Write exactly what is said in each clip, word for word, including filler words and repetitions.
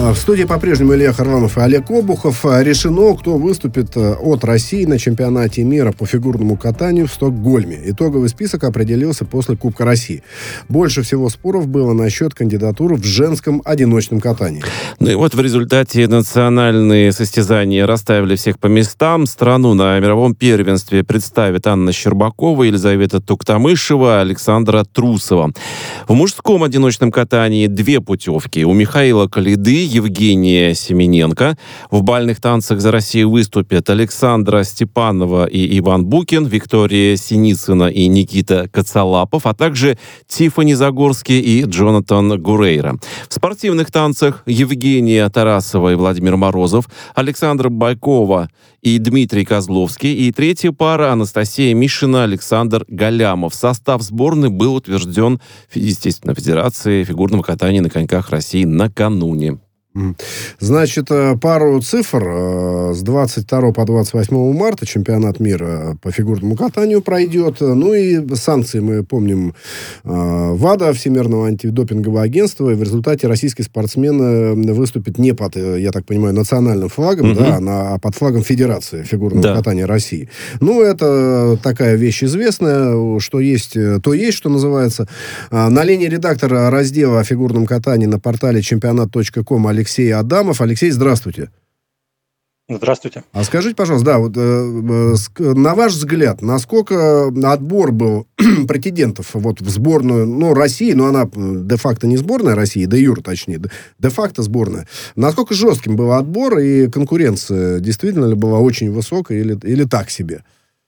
В студии по-прежнему Илья Харламов и Олег Обухов. Решено, кто выступит от России на чемпионате мира по фигурному катанию в Стокгольме. Итоговый список определился после Кубка России. Больше всего споров было насчет кандидатуры в женском одиночном катании. Ну и вот в результате национальные состязания расставили всех по местам. Страну на мировом первенстве представят Анна Щербакова, Елизавета Туктамышева, Александра Трусова. В мужском одиночном катании две путевки. У Михаила Калиды, Евгения Семененко. В бальных танцах за Россию выступят Александра Степанова и Иван Букин, Виктория Синицына и Никита Коцалапов, а также Тиффани Загорский и Джонатан Гурейра. В спортивных танцах Евгения Тарасова и Владимир Морозов, Александра Байкова и Дмитрий Козловский, и третья пара Анастасия Мишина, Александр Галямов. Состав сборной был утвержден, естественно, Федерацией фигурного катания на коньках России накануне. Значит, пару цифр. С двадцать второго по двадцать восьмого марта чемпионат мира по фигурному катанию пройдет. Ну и санкции мы помним ВАДА, Всемирного антидопингового агентства. И в результате российский спортсмен выступит не под, я так понимаю, национальным флагом, угу. да, а под флагом Федерации фигурного да. катания России. Ну, это такая вещь известная, что есть, то есть, что называется. На линии редактора раздела о фигурном катании на портале чемпионат точка ком Алексей Алексей Адамов. Алексей, здравствуйте. Здравствуйте. А скажите, пожалуйста, да, вот, э, э, на ваш взгляд, насколько отбор был претендентов вот, в сборную, ну, России, но она де-факто не сборная России, де-юр, точнее, де-факто сборная, насколько жестким был отбор, и конкуренция действительно ли была очень высокой или, или так себе?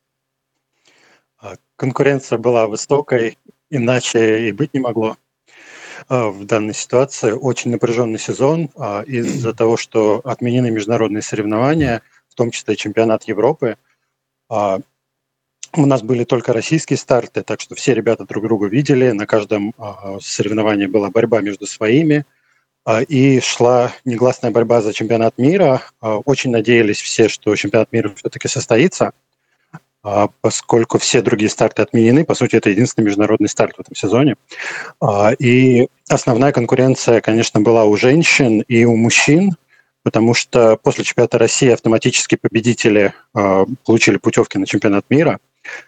Конкуренция была высокой, иначе и быть не могло. В данной ситуации очень напряженный сезон из-за того, что отменены международные соревнования, в том числе чемпионат Европы. У нас были только российские старты, так что все ребята друг друга видели. На каждом соревновании была борьба между своими. И шла негласная борьба за чемпионат мира. Очень надеялись все, что чемпионат мира все-таки состоится. Поскольку все другие старты отменены, по сути, это единственный международный старт в этом сезоне. И основная конкуренция, конечно, была у женщин и у мужчин, потому что после чемпионата России автоматически победители получили путевки на чемпионат мира,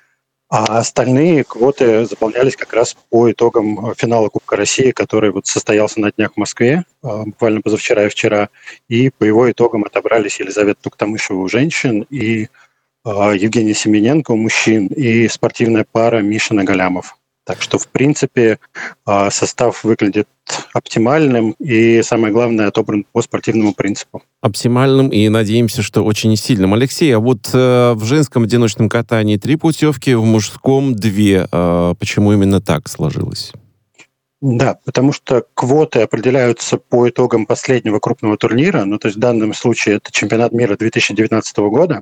а остальные квоты заполнялись как раз по итогам финала Кубка России, который вот состоялся на днях в Москве, буквально позавчера и вчера, и по его итогам отобрались Елизавета Туктамышева у женщин и Евгения Семененко у мужчин и спортивная пара Мишина Галямов. Так что, в принципе, состав выглядит оптимальным и, самое главное, отобран по спортивному принципу. Оптимальным и, надеемся, что очень сильным. Алексей, а вот э, в женском одиночном катании три путевки, в мужском две. Э, почему именно так сложилось? Да, потому что квоты определяются по итогам последнего крупного турнира, ну, то есть в данном случае это чемпионат мира две тысячи девятнадцатого года,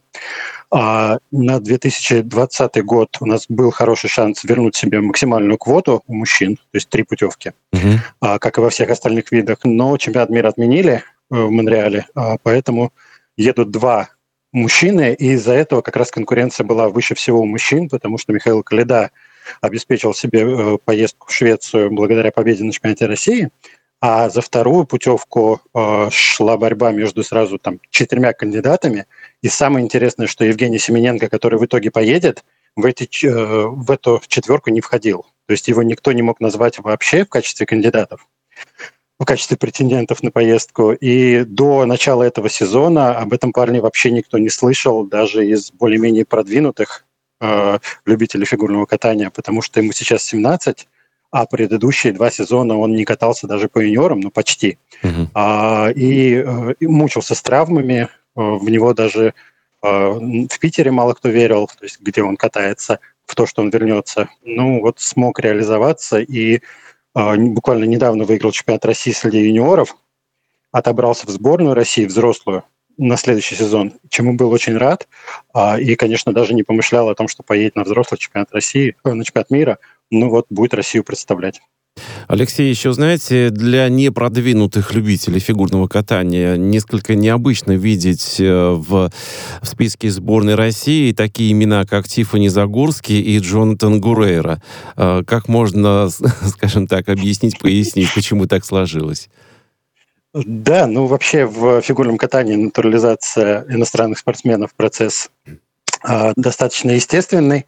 а на две тысячи двадцатый год у нас был хороший шанс вернуть себе максимальную квоту у мужчин, то есть три путевки, uh-huh. а, как и во всех остальных видах, но чемпионат мира отменили в Монреале, а, поэтому едут два мужчины, и из-за этого как раз конкуренция была выше всего у мужчин, потому что Михаил Калида обеспечил себе поездку в Швецию благодаря победе на чемпионате России, а за вторую путевку э, шла борьба между сразу там четырьмя кандидатами. И самое интересное, что Евгений Семененко, который в итоге поедет, в, эти, э, в эту четверку не входил. То есть его никто не мог назвать вообще в качестве кандидатов, в качестве претендентов на поездку. И до начала этого сезона об этом парне вообще никто не слышал, даже из более-менее продвинутых любителей фигурного катания, потому что ему сейчас семнадцать, а предыдущие два сезона он не катался даже по юниорам, ну почти. Uh-huh. А, и, и мучился с травмами, в него даже а, в Питере мало кто верил, то есть где он катается, в то, что он вернется. Ну вот смог реализоваться и а, буквально недавно выиграл чемпионат России среди юниоров, отобрался в сборную России, взрослую, на следующий сезон, чему был очень рад. И, конечно, даже не помышлял о том, что поедет на взрослый чемпионат России, на чемпионат мира. Ну вот, будет Россию представлять. Алексей, еще, знаете, для непродвинутых любителей фигурного катания несколько необычно видеть в, в списке сборной России такие имена, как Тиффани Загорский и Джонатан Гурейра. Как можно, скажем так, объяснить, пояснить, почему так сложилось? Да, ну вообще в фигурном катании натурализация иностранных спортсменов процесс э, достаточно естественный,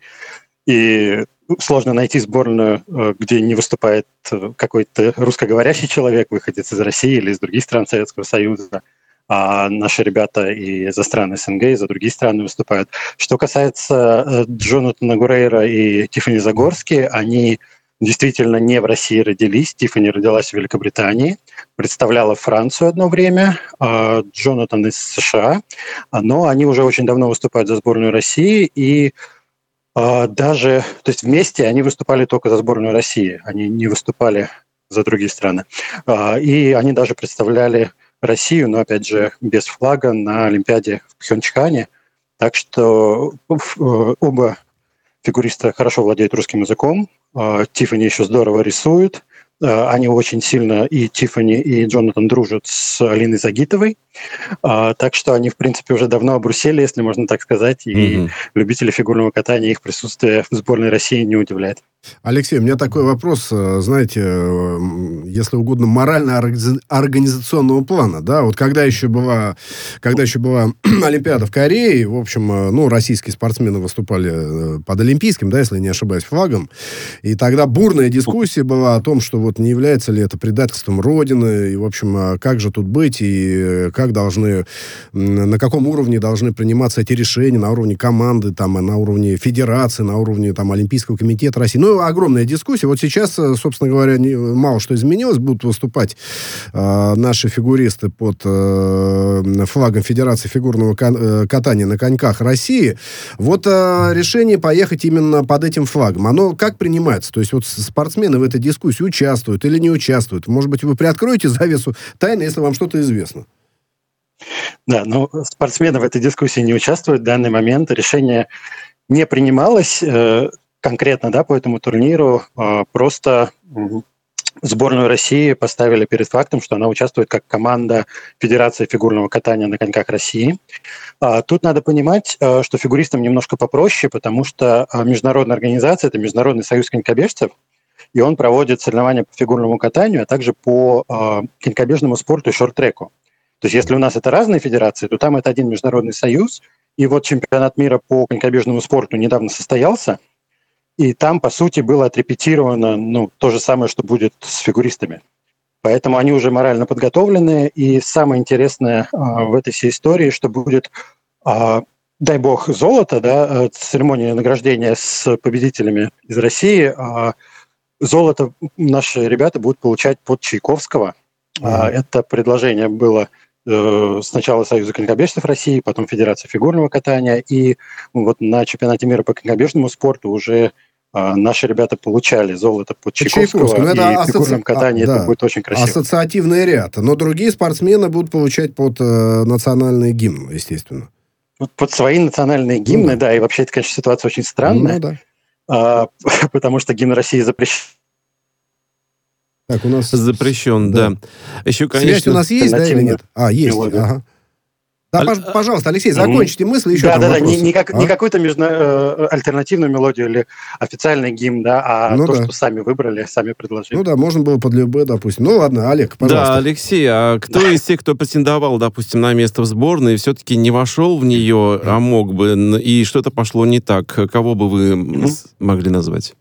и сложно найти сборную, э, где не выступает какой-то русскоговорящий человек, выходец из России или из других стран Советского Союза. А наши ребята и за страны СНГ, и за другие страны выступают. Что касается э, Джонатана Гурейра и Тиффани Загорски, они действительно не в России родились. Тиффани родилась в Великобритании, представляла Францию одно время, а Джонатан из США, но они уже очень давно выступают за сборную России, и а, даже, то есть вместе они выступали только за сборную России, они не выступали за другие страны. А, и они даже представляли Россию, но, опять же, без флага на Олимпиаде в Пхёнчхане. Так что оба фигуриста хорошо владеют русским языком. Тиффани еще здорово рисует. Они очень сильно, и Тиффани, и Джонатан дружат с Алиной Загитовой. Так что они, в принципе, уже давно обрусели, если можно так сказать. И mm-hmm. любители фигурного катания, их присутствие в сборной России не удивляет. Алексей, у меня такой вопрос, знаете, если угодно, морально-организационного плана, да, вот когда еще была, когда еще была Олимпиада в Корее, в общем, ну, российские спортсмены выступали под олимпийским, да, если не ошибаюсь, флагом, и тогда бурная дискуссия была о том, что вот не является ли это предательством Родины, и, в общем, как же тут быть, и как должны, на каком уровне должны приниматься эти решения, на уровне команды, там, на уровне федерации, на уровне, там, Олимпийского комитета России. Ну, огромная дискуссия. Вот сейчас, собственно говоря, не, мало что изменилось. Будут выступать э, наши фигуристы под э, флагом Федерации фигурного катания на коньках России. Вот э, решение поехать именно под этим флагом, оно как принимается? То есть вот спортсмены в этой дискуссии участвуют или не участвуют? Может быть, вы приоткроете завесу тайны, если вам что-то известно? Да, ну, спортсмены в этой дискуссии не участвуют в данный момент. Решение не принималось э, конкретно, да, по этому турниру. Э, просто сборную России поставили перед фактом, что она участвует как команда Федерации фигурного катания на коньках России. А тут надо понимать, э, что фигуристам немножко попроще, потому что э, международная организация – это Международный союз конькобежцев, и он проводит соревнования по фигурному катанию, а также по э, конькобежному спорту и шорт-треку. То есть если у нас это разные федерации, то там это один международный союз. И вот чемпионат мира по конькобежному спорту недавно состоялся, и там, по сути, было отрепетировано ну, то же самое, что будет с фигуристами. Поэтому они уже морально подготовлены. И самое интересное а, в этой всей истории, что будет, а, дай бог, золото, да, церемония награждения с победителями из России. А, золото наши ребята будут получать под Чайковского. Mm-hmm. Это предложение было сначала Союза конькобежцев России, потом Федерации фигурного катания, и вот на чемпионате мира по конькобежному спорту уже а, наши ребята получали золото под Чайковского, Чайковского. И это в фигурном асоци... катании а, это да. будет очень красиво. Ассоциативный ряд. Но другие спортсмены будут получать под э, национальный гимн, естественно. Вот под свои национальные гимны, ну, да. да, и вообще это, конечно, ситуация очень странная, ну, да. а, потому что гимн России запрещен. Так, у нас запрещен, да. да. Еще, конечно... Связь у нас есть, да, или нет? А, есть, ага. Да, Аль... пожалуйста, Алексей, закончите мысль, еще да, там да, вопросы. Да, не, как, а? не какую-то между... альтернативную мелодию или официальный гимн, да, а ну, то, да. что сами выбрали, сами предложили. Ну да, можно было под любое, допустим. Ну ладно, Олег, пожалуйста. Да, Алексей, а кто из тех, кто претендовал, допустим, на место в сборной, все-таки не вошел в нее, а мог бы, и что-то пошло не так, кого бы вы mm-hmm. могли назвать?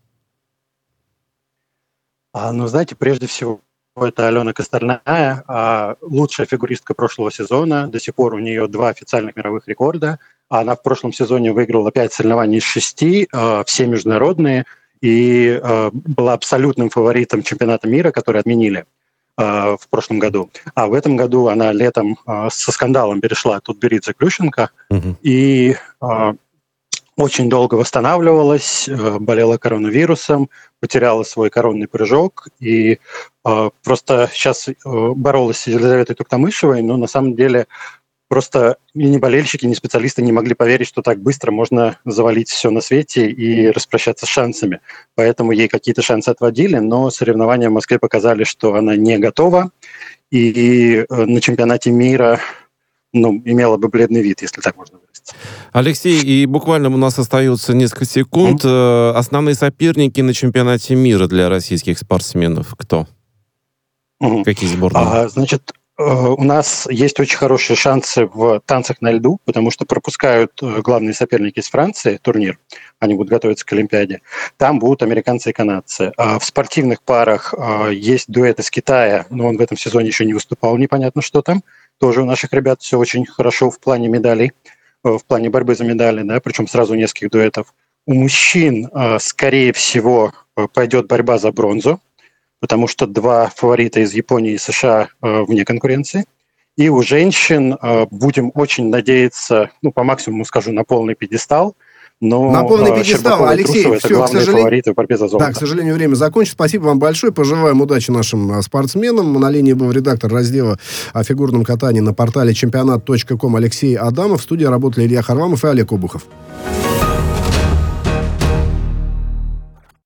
А, ну, знаете, прежде всего, это Алена Косторная, а, лучшая фигуристка прошлого сезона. До сих пор у нее два официальных мировых рекорда. Она в прошлом сезоне выиграла пять соревнований из шести, а, все международные, и а, была абсолютным фаворитом чемпионата мира, который отменили а, в прошлом году. А в этом году она летом а, со скандалом перешла от Тутберидзе-Клющенко, угу. и... А, очень долго восстанавливалась, болела коронавирусом, потеряла свой коронный прыжок и э, просто сейчас э, боролась с Елизаветой Туктамышевой, но на самом деле просто ни болельщики, ни специалисты не могли поверить, что так быстро можно завалить все на свете и распрощаться с шансами. Поэтому ей какие-то шансы отводили, но соревнования в Москве показали, что она не готова, и э, на чемпионате мира ну, имела бы бледный вид, если так можно выразиться. Алексей, и буквально у нас остается несколько секунд. Mm-hmm. Основные соперники на чемпионате мира для российских спортсменов кто? Mm-hmm. Какие сборные? А, значит, у нас есть очень хорошие шансы в танцах на льду, потому что пропускают главные соперники из Франции турнир. Они будут готовиться к Олимпиаде. Там будут американцы и канадцы. В спортивных парах есть дуэт из Китая, но он в этом сезоне еще не выступал, непонятно, что там. Тоже у наших ребят все очень хорошо в плане медалей, в плане борьбы за медали, да, причем сразу нескольких дуэтов. У мужчин, скорее всего, пойдет борьба за бронзу, потому что два фаворита из Японии и США э, вне конкуренции. И у женщин э, будем очень надеяться, ну, по максимуму скажу, на полный пьедестал. Но на полный пьедестал, э, Алексей, Трусова, все, это главные к сожалению, фавориты в борьбе за золото. Да, к сожалению, время закончится. Спасибо вам большое. Пожелаем удачи нашим спортсменам. На линии был редактор раздела о фигурном катании на портале чемпионат точка ком Алексей Адамов. В студии работали Илья Харламов и Олег Обухов.